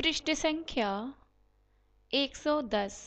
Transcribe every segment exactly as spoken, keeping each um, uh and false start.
पृष्ठ संख्या एक सौ दस।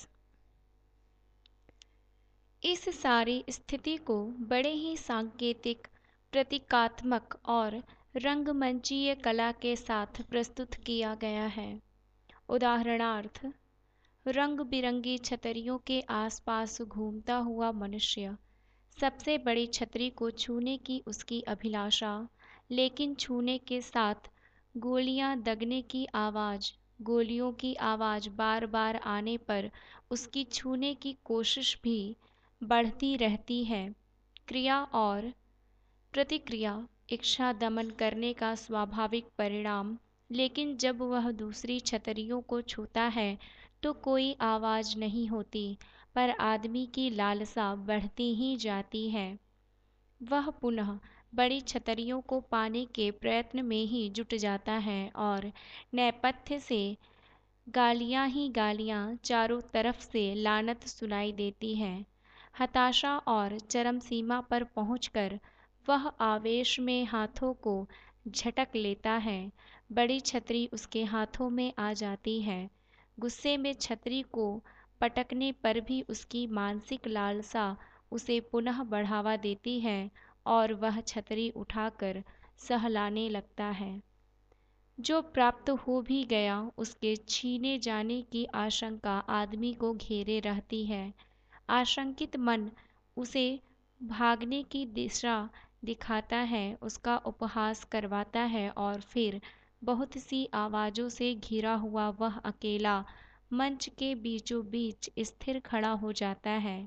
इस सारी स्थिति को बड़े ही सांकेतिक, प्रतीकात्मक और रंगमंचीय कला के साथ प्रस्तुत किया गया है। उदाहरणार्थ, रंग बिरंगी छतरियों के आसपास घूमता हुआ मनुष्य, सबसे बड़ी छतरी को छूने की उसकी अभिलाषा, लेकिन छूने के साथ गोलियां दगने की आवाज़, गोलियों की आवाज़ बार बार आने पर उसकी छूने की कोशिश भी बढ़ती रहती है। क्रिया और प्रतिक्रिया, इच्छा दमन करने का स्वाभाविक परिणाम। लेकिन जब वह दूसरी छतरियों को छूता है तो कोई आवाज़ नहीं होती, पर आदमी की लालसा बढ़ती ही जाती है। वह पुनः बड़ी छतरियों को पाने के प्रयत्न में ही जुट जाता है और नेपथ्य से गालियां ही गालियां चारों तरफ से लानत सुनाई देती हैं। हताशा और चरम सीमा पर पहुंचकर वह आवेश में हाथों को झटक लेता है। बड़ी छतरी उसके हाथों में आ जाती है। गुस्से में छतरी को पटकने पर भी उसकी मानसिक लालसा उसे पुनः बढ़ावा देती है और वह छतरी उठाकर सहलाने लगता है। जो प्राप्त हो भी गया, उसके छीने जाने की आशंका आदमी को घेरे रहती है। आशंकित मन उसे भागने की दिशा दिखाता है, उसका उपहास करवाता है और फिर बहुत सी आवाज़ों से घिरा हुआ वह अकेला मंच के बीचों बीच स्थिर खड़ा हो जाता है।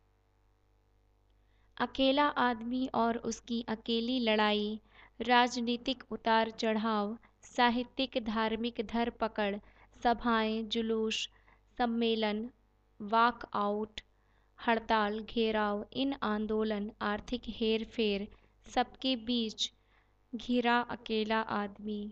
अकेला आदमी और उसकी अकेली लड़ाई, राजनीतिक उतार चढ़ाव, साहित्यिक धार्मिक धरपकड़, सभाएं, जुलूस, सम्मेलन, वॉक आउट, हड़ताल, घेराव, इन आंदोलन, आर्थिक हेर फेर, सबके बीच घिरा अकेला आदमी।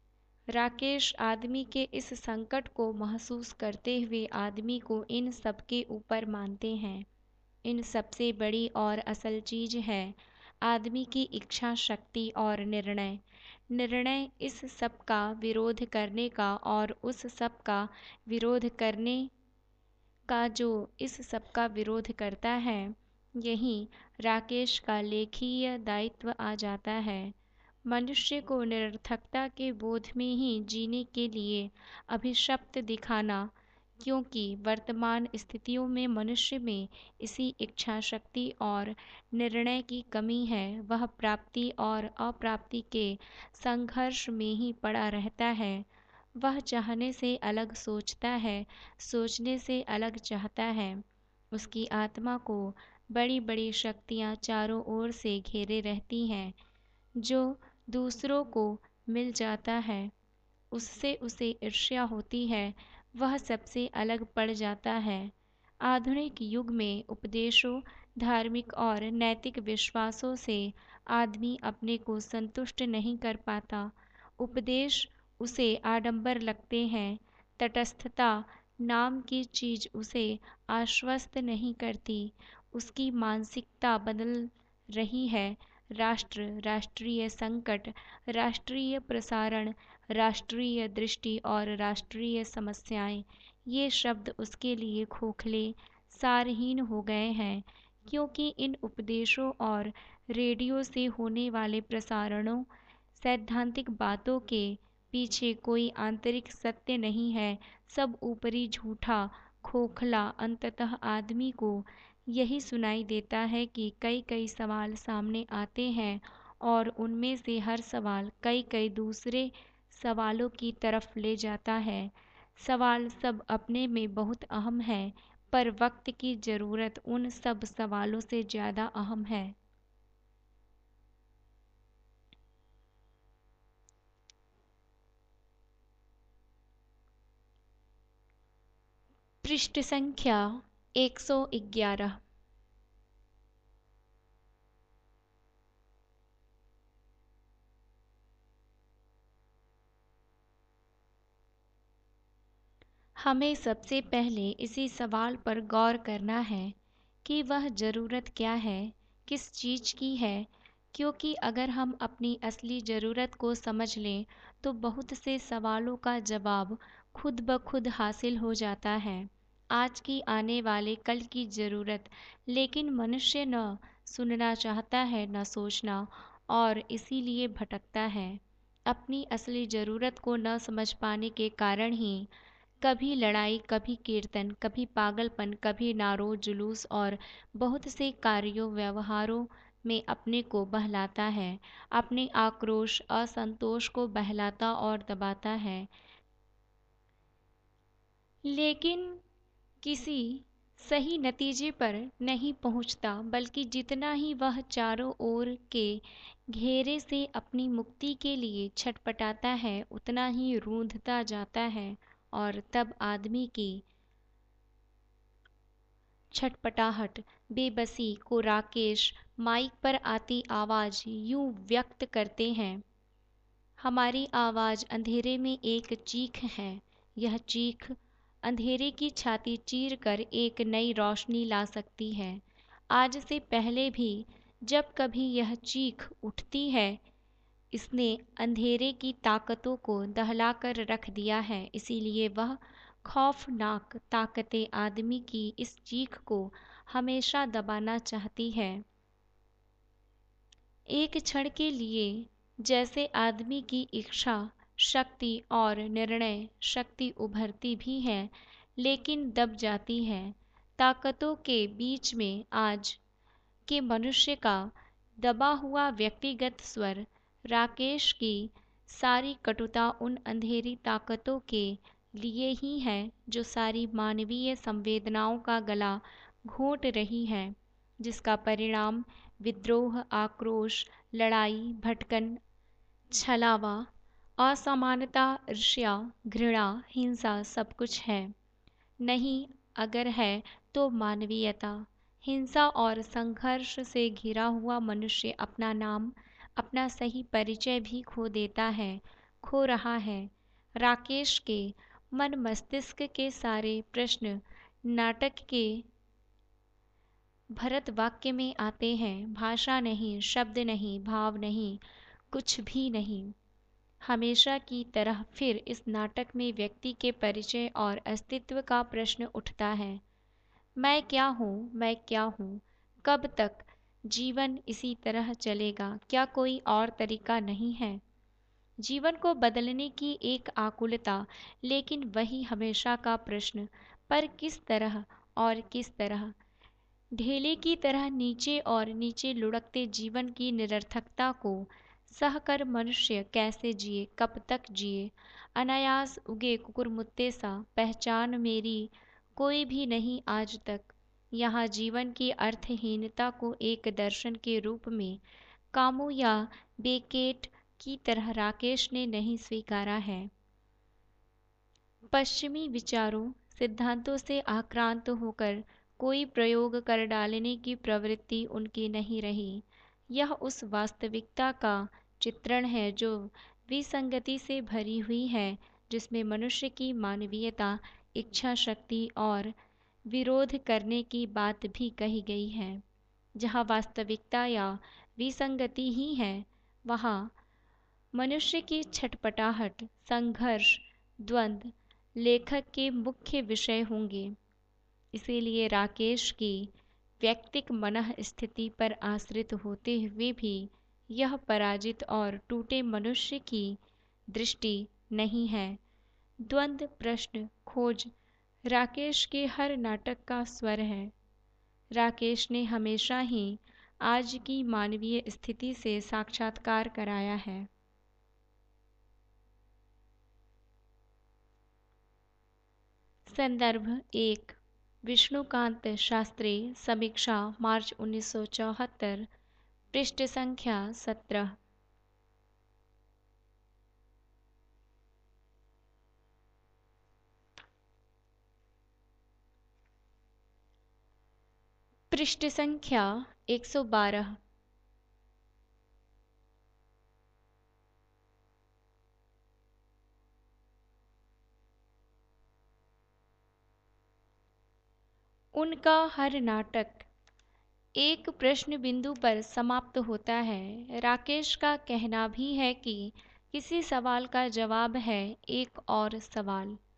राकेश आदमी के इस संकट को महसूस करते हुए आदमी को इन सबके ऊपर मानते हैं। इन सबसे बड़ी और असल चीज है आदमी की इच्छा शक्ति और निर्णय। निर्णय इस सब का विरोध करने का और उस सब का विरोध करने का जो इस सब का विरोध करता है। यही राकेश का लेखीय दायित्व आ जाता है। मनुष्य को निरर्थकता के बोध में ही जीने के लिए अभिशप्त दिखाना, क्योंकि वर्तमान स्थितियों में मनुष्य में इसी इच्छा शक्ति और निर्णय की कमी है। वह प्राप्ति और अप्राप्ति के संघर्ष में ही पड़ा रहता है। वह चाहने से अलग सोचता है, सोचने से अलग चाहता है। उसकी आत्मा को बड़ी बड़ी शक्तियाँ चारों ओर से घेरे रहती हैं। जो दूसरों को मिल जाता है उससे उसे ईर्ष्या होती है, वह सबसे अलग पड़ जाता है। आधुनिक युग में उपदेशों, धार्मिक और नैतिक विश्वासों से आदमी अपने को संतुष्ट नहीं कर पाता। उपदेश उसे आडंबर लगते हैं। तटस्थता नाम की चीज उसे आश्वस्त नहीं करती। उसकी मानसिकता बदल रही है। राष्ट्र, राष्ट्रीय संकट, राष्ट्रीय प्रसारण, राष्ट्रीय दृष्टि और राष्ट्रीय समस्याएं, ये शब्द उसके लिए खोखले, सारहीन हो गए हैं, क्योंकि इन उपदेशों और रेडियो से होने वाले प्रसारणों, सैद्धांतिक बातों के पीछे कोई आंतरिक सत्य नहीं है। सब ऊपरी झूठा, खोखला। अंततः आदमी को यही सुनाई देता है कि कई कई सवाल सामने आते हैं और उनमें से हर सवाल कई कई दूसरे सवालों की तरफ ले जाता है। सवाल सब अपने में बहुत अहम है, पर वक्त की ज़रूरत उन सब सवालों से ज़्यादा अहम है। पृष्ठ संख्या एक सौ ग्यारह। हमें सबसे पहले इसी सवाल पर गौर करना है कि वह ज़रूरत क्या है, किस चीज़ की है, क्योंकि अगर हम अपनी असली ज़रूरत को समझ लें तो बहुत से सवालों का जवाब खुद ब खुद हासिल हो जाता है। आज की आने वाले कल की ज़रूरत, लेकिन मनुष्य न सुनना चाहता है न सोचना, और इसीलिए भटकता है। अपनी असली ज़रूरत को न समझ पाने के कारण ही कभी लड़ाई, कभी कीर्तन, कभी पागलपन, कभी नारो जुलूस और बहुत से कार्यों व्यवहारों में अपने को बहलाता है, अपने आक्रोश असंतोष को बहलाता और दबाता है, लेकिन किसी सही नतीजे पर नहीं पहुंचता, बल्कि जितना ही वह चारों ओर के घेरे से अपनी मुक्ति के लिए छटपटाता है, उतना ही रूंधता जाता है। और तब आदमी की छटपटाहट, बेबसी को राकेश माइक पर आती आवाज यूं व्यक्त करते हैं। हमारी आवाज अंधेरे में एक चीख है। यह चीख अंधेरे की छाती चीर कर एक नई रोशनी ला सकती है। आज से पहले भी जब कभी यह चीख उठती है, इसने अंधेरे की ताकतों को दहलाकर रख दिया है। इसीलिए वह खौफनाक ताकतें आदमी की इस चीख को हमेशा दबाना चाहती है। एक क्षण के लिए जैसे आदमी की इच्छा शक्ति और निर्णय शक्ति उभरती भी है, लेकिन दब जाती है। ताकतों के बीच में आज के मनुष्य का दबा हुआ व्यक्तिगत स्वर, राकेश की सारी कटुता उन अंधेरी ताकतों के लिए ही है जो सारी मानवीय संवेदनाओं का गला घोंट रही है, जिसका परिणाम विद्रोह, आक्रोश, लड़ाई, भटकन, छलावा, असमानता, ईर्ष्या, घृणा, हिंसा सब कुछ है। नहीं, अगर है तो मानवीयता। हिंसा और संघर्ष से घिरा हुआ मनुष्य अपना नाम, अपना सही परिचय भी खो देता है, खो रहा है। राकेश के मन मस्तिष्क के सारे प्रश्न नाटक के भरत वाक्य में आते हैं। भाषा नहीं, शब्द नहीं, भाव नहीं, कुछ भी नहीं। हमेशा की तरह फिर इस नाटक में व्यक्ति के परिचय और अस्तित्व का प्रश्न उठता है। मैं क्या हूँ, मैं क्या हूँ? कब तक जीवन इसी तरह चलेगा? क्या कोई और तरीका नहीं है? जीवन को बदलने की एक आकुलता, लेकिन वही हमेशा का प्रश्न, पर किस तरह और किस तरह? ढेले की तरह नीचे और नीचे लुढ़कते जीवन की निरर्थकता को सहकर मनुष्य कैसे जिए, कब तक जिए? अनायास उगे कुकुरमुत्ते सा पहचान मेरी कोई भी नहीं आज तक। यहाँ जीवन की अर्थहीनता को एक दर्शन के रूप में कामू या बेकेट की तरह राकेश ने नहीं स्वीकारा है। पश्चिमी विचारों सिद्धांतों से आक्रांत होकर कोई प्रयोग कर डालने की प्रवृत्ति उनकी नहीं रही। यह उस वास्तविकता का चित्रण है जो विसंगति से भरी हुई है, जिसमें मनुष्य की मानवीयता, इच्छा शक्ति और विरोध करने की बात भी कही गई है। जहाँ वास्तविकता या विसंगति ही है, वहाँ मनुष्य की छटपटाहट, संघर्ष, द्वंद्व लेखक के मुख्य विषय होंगे। इसीलिए राकेश की व्यक्तिक मनः स्थिति पर आश्रित होते हुए भी यह पराजित और टूटे मनुष्य की दृष्टि नहीं है। द्वंद्व, प्रश्न, खोज राकेश के हर नाटक का स्वर है। राकेश ने हमेशा ही आज की मानवीय स्थिति से साक्षात्कार कराया है। संदर्भ एक, विष्णुकांत शास्त्री, समीक्षा, मार्च उन्नीस सौ चौहत्तर, पृष्ठ संख्या सत्रह। पृष्ठ संख्या एक सौ बारह। उनका हर नाटक एक प्रश्न बिंदु पर समाप्त होता है। राकेश का कहना भी है कि किसी सवाल का जवाब है एक और सवाल।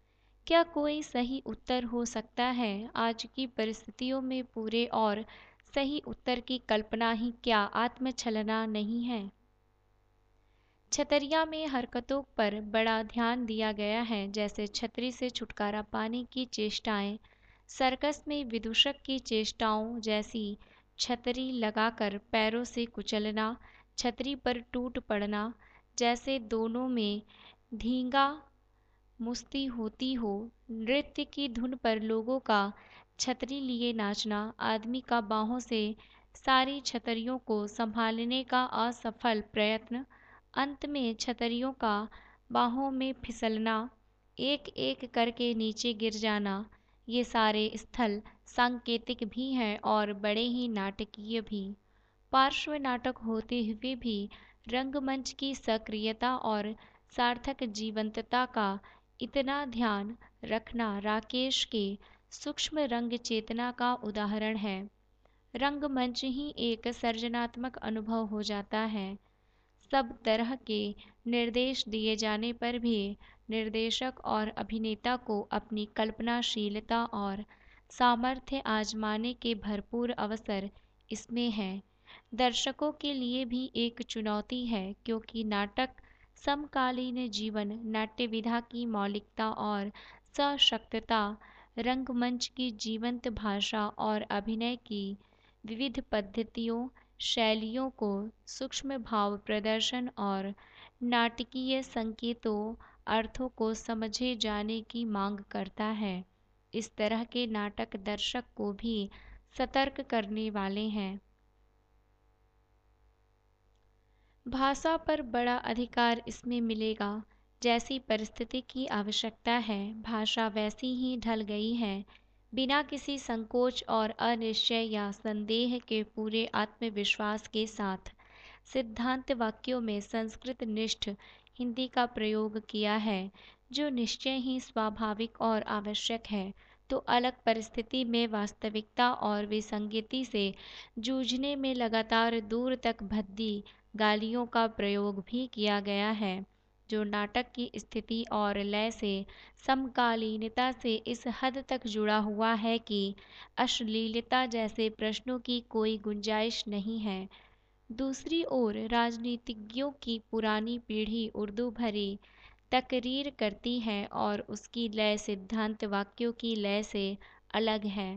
क्या कोई सही उत्तर हो सकता है? आज की परिस्थितियों में पूरे और सही उत्तर की कल्पना ही क्या आत्मछलना नहीं है? छतरिया में हरकतों पर बड़ा ध्यान दिया गया है, जैसे छतरी से छुटकारा पाने की चेष्टाएं, सर्कस में विदूषक की चेष्टाओं जैसी, छतरी लगाकर पैरों से कुचलना, छतरी पर टूट पड़ना, जैसे दोनों में धींगा मुश्ती होती हो। नृत्य की धुन पर लोगों का छतरी लिए नाचना, आदमी का बाहों से सारी छतरियों को संभालने का असफल प्रयत्न, अंत में छतरियों का बाहों में फिसलना, एक एक करके नीचे गिर जाना, ये सारे स्थल सांकेतिक भी हैं और बड़े ही नाटकीय भी। पार्श्व नाटक होते हुए भी रंगमंच की सक्रियता और सार्थक जीवंतता का इतना ध्यान रखना राकेश के सूक्ष्म रंग चेतना का उदाहरण है। रंगमंच ही एक सर्जनात्मक अनुभव हो जाता है। सब तरह के निर्देश दिए जाने पर भी निर्देशक और अभिनेता को अपनी कल्पनाशीलता और सामर्थ्य आजमाने के भरपूर अवसर इसमें हैं। दर्शकों के लिए भी एक चुनौती है, क्योंकि नाटक समकालीन जीवन, नाट्य विधा की मौलिकता और सशक्तता, रंगमंच की जीवंत भाषा और अभिनय की विविध पद्धतियों, शैलियों को सूक्ष्म भाव प्रदर्शन और नाटकीय संकेतों, अर्थों को समझे जाने की मांग करता है। इस तरह के नाटक दर्शक को भी सतर्क करने वाले हैं। भाषा पर बड़ा अधिकार इसमें मिलेगा। जैसी परिस्थिति की आवश्यकता है, भाषा वैसी ही ढल गई है। बिना किसी संकोच और अनिश्चय या संदेह के पूरे आत्मविश्वास के साथ सिद्धांत वाक्यों में संस्कृत निष्ठ हिंदी का प्रयोग किया है, जो निश्चय ही स्वाभाविक और आवश्यक है। तो अलग परिस्थिति में वास्तविकता और विसंगति से जूझने में लगातार दूर तक भद्दी गालियों का प्रयोग भी किया गया है, जो नाटक की स्थिति और लय से समकालीनता से इस हद तक जुड़ा हुआ है कि अश्लीलता जैसे प्रश्नों की कोई गुंजाइश नहीं है। दूसरी ओर राजनीतिज्ञों की पुरानी पीढ़ी उर्दू भरी तकरीर करती है और उसकी लय सिद्धांत वाक्यों की लय से अलग है।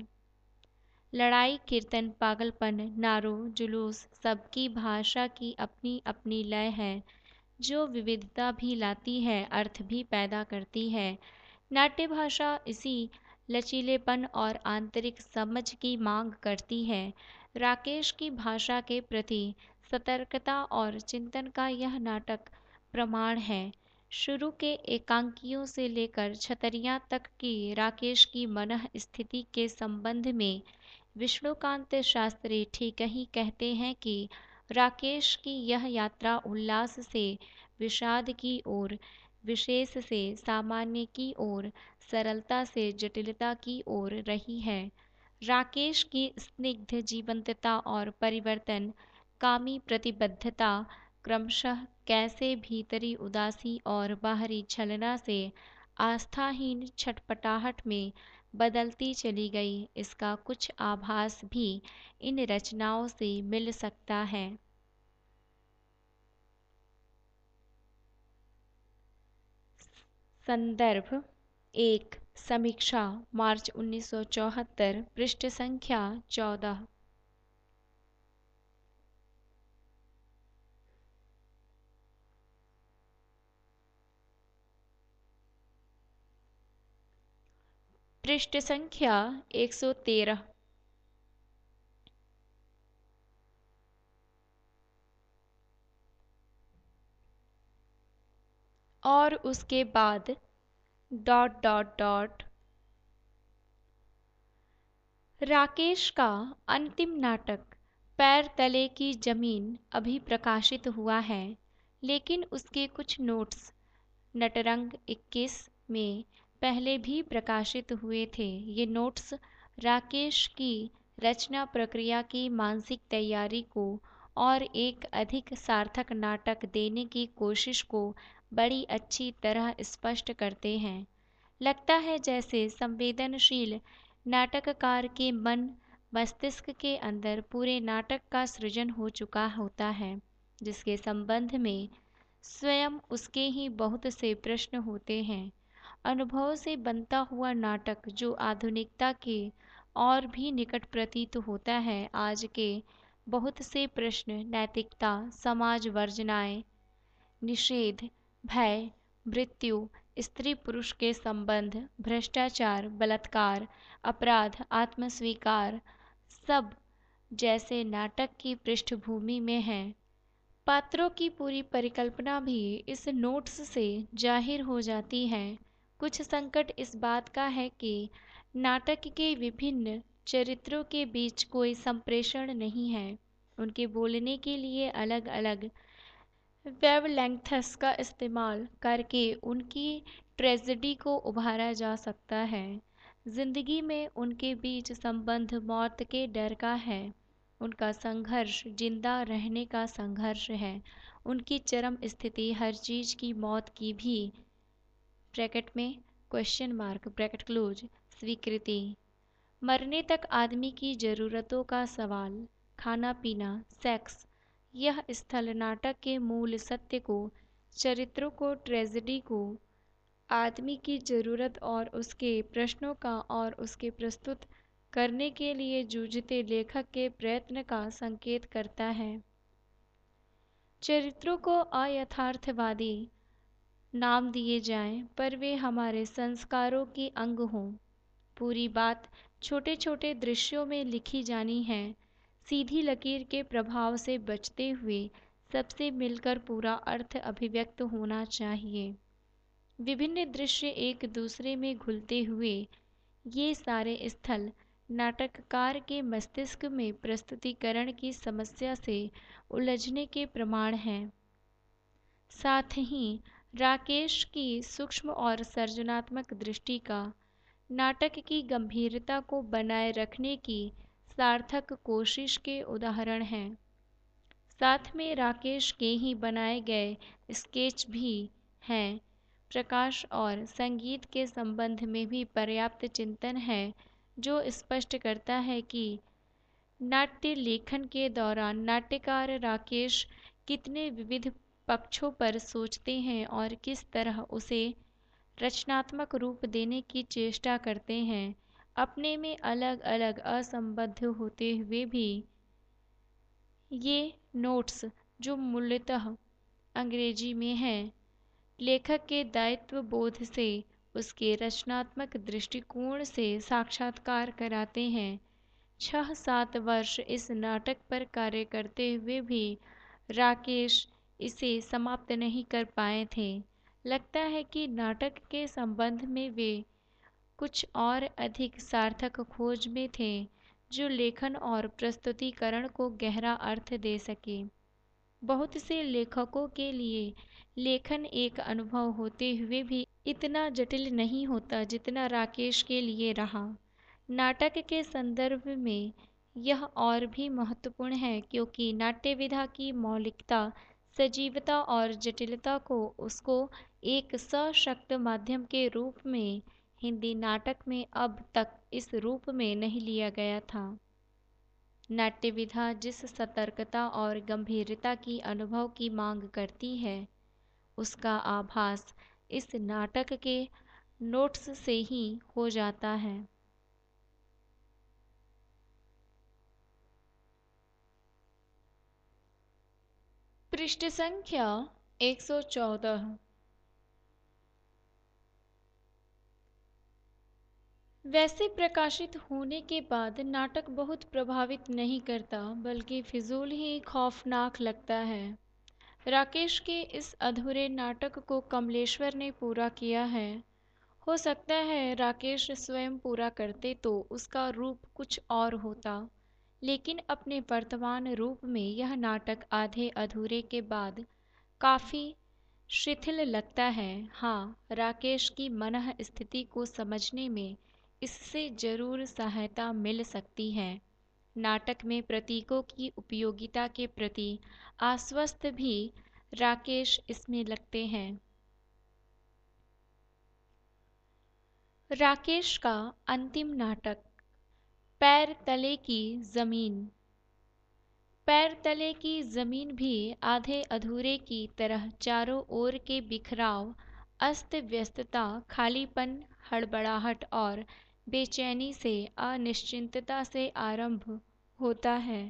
लड़ाई, कीर्तन, पागलपन, नारों, जुलूस, सबकी भाषा की अपनी अपनी लय है, जो विविधता भी लाती है, अर्थ भी पैदा करती है। नाट्य भाषा इसी लचीलेपन और आंतरिक समझ की मांग करती है। राकेश की भाषा के प्रति सतर्कता और चिंतन का यह नाटक प्रमाण है। शुरू के एकांकियों से लेकर छतरियां तक की राकेश की मनः स्थिति के संबंध में विष्णुकांत शास्त्री ठीक ही कहते हैं कि राकेश की यह यात्रा उल्लास से विषाद की ओर, विशेष से सामान्य की ओर, सरलता से जटिलता की ओर रही है। राकेश की स्निग्ध जीवंतता और परिवर्तन कामी प्रतिबद्धता क्रमशः कैसे भीतरी उदासी और बाहरी छलना से आस्थाहीन छटपटाहट में बदलती चली गई, इसका कुछ आभास भी इन रचनाओं से मिल सकता है। संदर्भ एक समीक्षा मार्च उन्नीस सौ चौहत्तर, पृष्ठ संख्या चौदह। पृष्ठ संख्या एक सौ तेरह। और उसके बाद डॉट डॉट डॉट राकेश का अंतिम नाटक पैर तले की जमीन अभी प्रकाशित हुआ है, लेकिन उसके कुछ नोट्स नटरंग इक्कीस में पहले भी प्रकाशित हुए थे। ये नोट्स राकेश की रचना प्रक्रिया की मानसिक तैयारी को और एक अधिक सार्थक नाटक देने की कोशिश को बड़ी अच्छी तरह स्पष्ट करते हैं। लगता है जैसे संवेदनशील नाटककार के मन मस्तिष्क के अंदर पूरे नाटक का सृजन हो चुका होता है, जिसके संबंध में स्वयं उसके ही बहुत से प्रश्न होते हैं। अनुभव से बनता हुआ नाटक जो आधुनिकता के और भी निकट प्रतीत होता है, आज के बहुत से प्रश्न नैतिकता, समाज वर्जनाएं, निषेध, भय, मृत्यु, स्त्री पुरुष के संबंध, भ्रष्टाचार, बलात्कार, अपराध, आत्मस्वीकार, सब जैसे नाटक की पृष्ठभूमि में है। पात्रों की पूरी परिकल्पना भी इस नोट्स से जाहिर हो जाती है। कुछ संकट इस बात का है कि नाटक के विभिन्न चरित्रों के बीच कोई संप्रेषण नहीं है। उनके बोलने के लिए अलग अलग वेवलेंथ्स का इस्तेमाल करके उनकी ट्रेजेडी को उभारा जा सकता है। जिंदगी में उनके बीच संबंध मौत के डर का है। उनका संघर्ष जिंदा रहने का संघर्ष है। उनकी चरम स्थिति हर चीज की मौत की भी ब्रैकेट में क्वेश्चन मार्क ब्रैकेट क्लोज स्वीकृति। मरने तक आदमी की जरूरतों का सवाल, खाना पीना, सेक्स, यह स्थल नाटक के मूल सत्य को, चरित्रों को, ट्रेजेडी को, आदमी की जरूरत और उसके प्रश्नों का और उसके प्रस्तुत करने के लिए जूझते लेखक के प्रयत्न का संकेत करता है। चरित्रों को अयथार्थवादी नाम दिए जाएं, पर वे हमारे संस्कारों के अंग हों। पूरी बात छोटे छोटे दृश्यों में लिखी जानी है, सीधी लकीर के प्रभाव से बचते हुए सबसे मिलकर पूरा अर्थ अभिव्यक्त होना चाहिए। विभिन्न दृश्य एक दूसरे में घुलते हुए ये सारे स्थल नाटककार के मस्तिष्क में प्रस्तुतिकरण की समस्या से उलझने के प्रमाण हैं। साथ ही राकेश की सूक्ष्म और सृजनात्मक दृष्टि का नाटक की गंभीरता को बनाए रखने की सार्थक कोशिश के उदाहरण हैं। साथ में राकेश के ही बनाए गए स्केच भी हैं। प्रकाश और संगीत के संबंध में भी पर्याप्त चिंतन है, जो स्पष्ट करता है कि नाट्य लेखन के दौरान नाट्यकार राकेश कितने विविध पक्षों पर सोचते हैं और किस तरह उसे रचनात्मक रूप देने की चेष्टा करते हैं, अपने में अलग अलग असंबद्ध होते हुए भी। ये नोट्स, जो मूलतः अंग्रेजी में हैं, लेखक के दायित्व बोध से, उसके रचनात्मक दृष्टिकोण से साक्षात्कार कराते हैं। छह सात वर्ष इस नाटक पर कार्य करते हुए भी राकेश इसे समाप्त नहीं कर पाए थे। लगता है कि नाटक के संबंध में वे कुछ और अधिक सार्थक खोज में थे, जो लेखन और प्रस्तुतिकरण को गहरा अर्थ दे सके। बहुत से लेखकों के लिए लेखन एक अनुभव होते हुए भी इतना जटिल नहीं होता जितना राकेश के लिए रहा। नाटक के संदर्भ में यह और भी महत्वपूर्ण है, क्योंकि नाट्य विधा की मौलिकता, सजीवता और जटिलता को उसको एक सशक्त माध्यम के रूप में हिंदी नाटक में अब तक इस रूप में नहीं लिया गया था। नाट्य विधा जिस सतर्कता और गंभीरता की अनुभव की मांग करती है, उसका आभास इस नाटक के नोट्स से ही हो जाता है। पृष्ठ संख्या एक सौ चौदह। वैसे प्रकाशित होने के बाद नाटक बहुत प्रभावित नहीं करता, बल्कि फिजूल ही खौफनाक लगता है। राकेश के इस अधूरे नाटक को कमलेश्वर ने पूरा किया है। हो सकता है राकेश स्वयं पूरा करते तो उसका रूप कुछ और होता, लेकिन अपने वर्तमान रूप में यह नाटक आधे अधूरे के बाद काफी शिथिल लगता है। हाँ, राकेश की मनः स्थिति को समझने में इससे जरूर सहायता मिल सकती है। नाटक में प्रतीकों की उपयोगिता के प्रति आश्वस्त भी राकेश इसमें लगते हैं। राकेश का अंतिम नाटक। पैर तले की जमीन। पैर तले की जमीन भी आधे अधूरे की तरह चारों ओर के बिखराव, अस्त व्यस्तता, खालीपन, हड़बड़ाहट और बेचैनी से, अनिश्चितता से आरंभ होता है,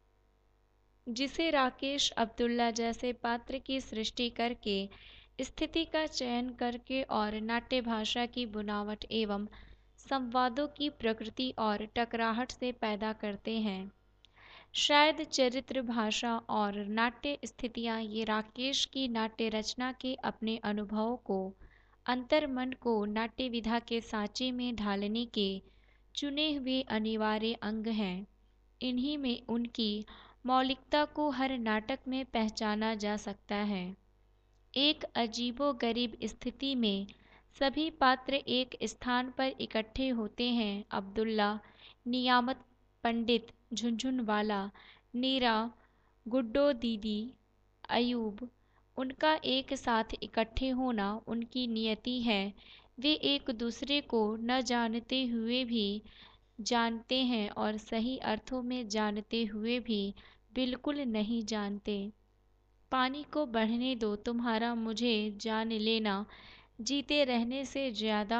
जिसे राकेश अब्दुल्ला जैसे पात्र की सृष्टि करके, स्थिति का चयन करके और नाट्य भाषा की बुनावट एवं संवादों की प्रकृति और टकराहट से पैदा करते हैं। शायद चरित्र, भाषा और नाट्य स्थितियाँ ये राकेश की नाट्य रचना के अपने अनुभवों को, अंतर्मन को नाट्य विधा के सांचे में ढालने के चुने हुए अनिवार्य अंग हैं। इन्हीं में उनकी मौलिकता को हर नाटक में पहचाना जा सकता है। एक अजीबोगरीब स्थिति में सभी पात्र एक स्थान पर इकट्ठे होते हैं। अब्दुल्ला, नियामत, पंडित, झुनझुनवाला, नीरा, गुड्डो दीदी, अयूब, उनका एक साथ इकट्ठे होना उनकी नियति है। वे एक दूसरे को न जानते हुए भी जानते हैं और सही अर्थों में जानते हुए भी बिल्कुल नहीं जानते। पानी को बढ़ने दो, तुम्हारा मुझे जान लेना जीते रहने से ज़्यादा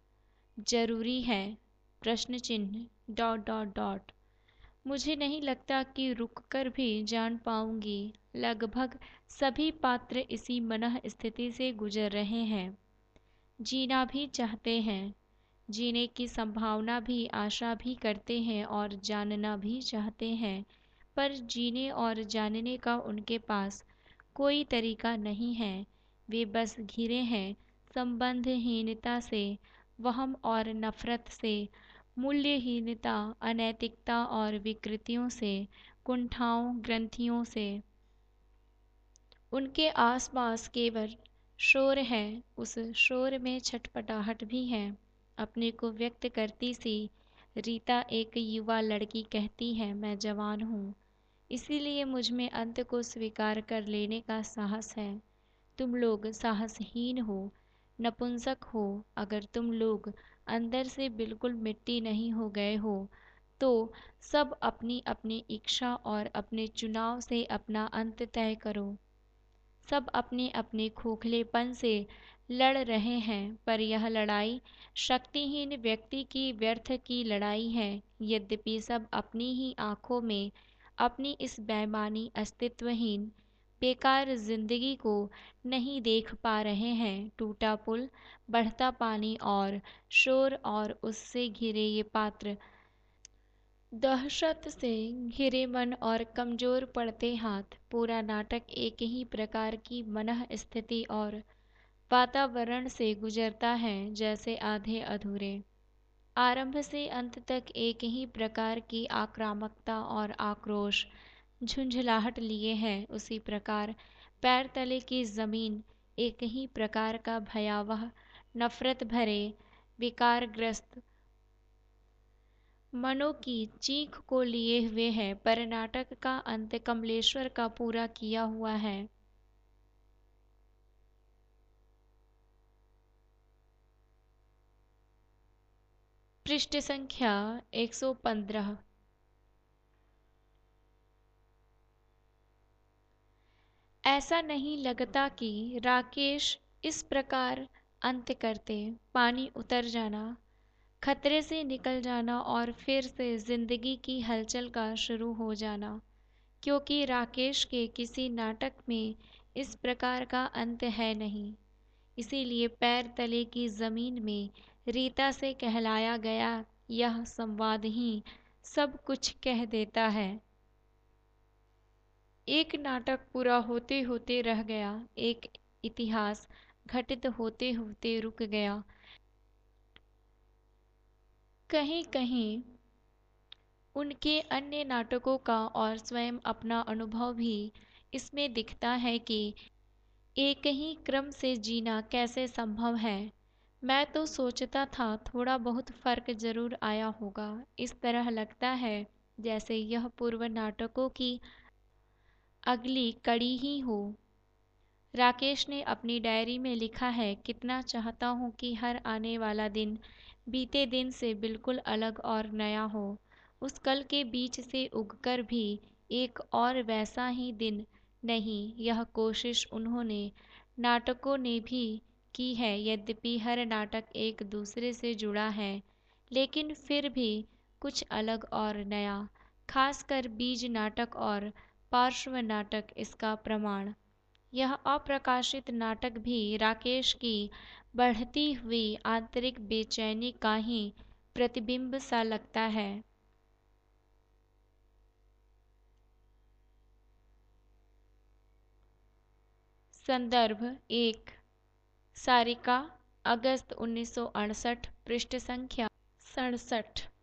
जरूरी है। प्रश्न चिन्ह डॉट डॉट डॉट। मुझे नहीं लगता कि रुककर भी जान पाऊंगी। लगभग सभी पात्र इसी मनः स्थिति से गुजर रहे हैं। जीना भी चाहते हैं, जीने की संभावना भी, आशा भी करते हैं और जानना भी चाहते हैं, पर जीने और जानने का उनके पास कोई तरीका नहीं है। वे बस घिरे हैं संबंधहीनता से, वहम और नफरत से, मूल्यहीनता, अनैतिकता और विकृतियों से, कुंठाओं, ग्रंथियों से। उनके आसपास केवल शोर है, उस शोर में छटपटाहट भी है। अपने को व्यक्त करती सी रीता एक युवा लड़की कहती है, मैं जवान हूँ, इसीलिए मुझ में अंत को स्वीकार कर लेने का साहस है। तुम लोग साहसहीन हो, नपुंसक हो। अगर तुम लोग अंदर से बिल्कुल मिट्टी नहीं हो गए हो, तो सब अपनी अपनी इच्छा और अपने चुनाव से अपना अंत तय करो। सब अपने अपने खोखलेपन से लड़ रहे हैं, पर यह लड़ाई शक्तिहीन व्यक्ति की व्यर्थ की लड़ाई है। यद्यपि सब अपनी ही आंखों में अपनी इस बेमानी, अस्तित्वहीन, बेकार जिंदगी को नहीं देख पा रहे हैं। टूटा पुल, बढ़ता पानी और शोर और उससे घिरे ये पात्र, दहशत से घिरे मन और कमजोर पड़ते हाथ, पूरा नाटक एक ही प्रकार की मनः स्थिति और वातावरण से गुजरता है, जैसे आधे अधूरे, आरंभ से अंत तक एक ही प्रकार की आक्रामकता और आक्रोश, झुंझलाहट लिए है। उसी प्रकार पैर तले की जमीन एक ही प्रकार का भयावह, नफरत भरे, विकारग्रस्त मनों की चीख को लिए हुए है, पर नाटक का अंत कमलेश्वर का पूरा किया हुआ है। पृष्ठ संख्या एक सौ पंद्रह। ऐसा नहीं लगता कि राकेश इस प्रकार अंत करते। पानी उतर जाना, खतरे से निकल जाना और फिर से जिंदगी की हलचल का शुरू हो जाना, क्योंकि राकेश के किसी नाटक में इस प्रकार का अंत है नहीं। इसीलिए पैर तले की जमीन में रीता से कहलाया गया यह संवाद ही सब कुछ कह देता है। एक नाटक पूरा होते होते रह गया, एक इतिहास घटित होते होते रुक गया। कहीं कहीं उनके अन्य नाटकों का और स्वयं अपना अनुभव भी इसमें दिखता है कि एक ही क्रम से जीना कैसे संभव है। मैं तो सोचता था थोड़ा बहुत फर्क जरूर आया होगा। इस तरह लगता है जैसे यह पूर्व नाटकों की अगली कड़ी ही हो। राकेश ने अपनी डायरी में लिखा है, कितना चाहता हूँ कि हर आने वाला दिन बीते दिन से बिल्कुल अलग और नया हो। उस कल के बीच से उगकर भी एक और वैसा ही दिन नहीं। यह कोशिश उन्होंने नाटकों ने भी की है, यद्यपि हर नाटक एक दूसरे से जुड़ा है, लेकिन फिर भी कुछ अलग और नया। खासकर बीज नाटक और पार्श्व नाटक इसका प्रमाण। यह अप्रकाशित नाटक भी राकेश की बढ़ती हुई आंतरिक बेचैनी का ही प्रतिबिंब सा लगता है। संदर्भ एक। सारिका, अगस्त उन्नीस सौ अड़सठ, पृष्ठ संख्या सड़सठ।